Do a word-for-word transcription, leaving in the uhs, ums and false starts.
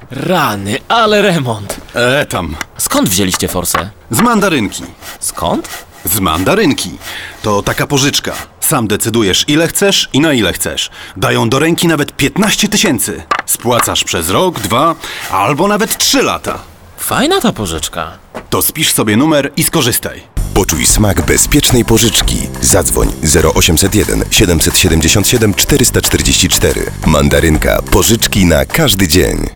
Rany, ale remont. E, tam. Skąd wzięliście forsę? Z mandarynki. Skąd? Z mandarynki. To taka pożyczka. Sam decydujesz, ile chcesz i na ile chcesz. Dają do ręki nawet piętnaście tysięcy. Spłacasz przez rok, dwa, albo nawet trzy lata. Fajna ta pożyczka. To spisz sobie numer i skorzystaj. Poczuj smak bezpiecznej pożyczki. Zadzwoń zero osiemset jeden siedemset siedemdziesiąt siedem czterysta czterdzieści cztery. Mandarynka. Pożyczki na każdy dzień.